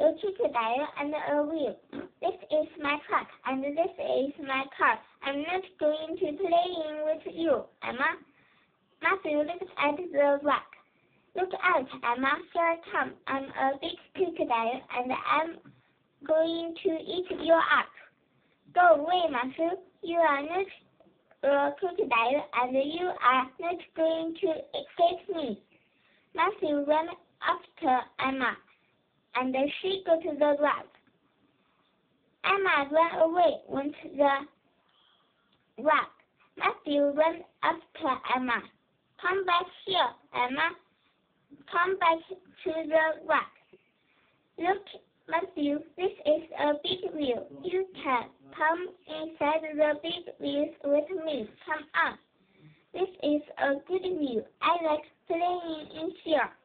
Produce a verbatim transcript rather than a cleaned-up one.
a crocodile and a wheel. This is my truck and this is my car. I'm not going to playing with you, Emma. Matthew looked at the rock. Look out, Emma, here I come. I'm a big crocodile and I'm going to eat you up. Go away, Matthew. You are not a crocodile and you are not going to escape me. Matthew ran after Emma, and she got the rock. Emma ran away with the rock. Matthew ran after Emma. Come back here, Emma. Come back to the rock. Look, Matthew, this is a big wheel. You can come inside the big wheels with me. Come on. This is a good wheel. I like playing in here.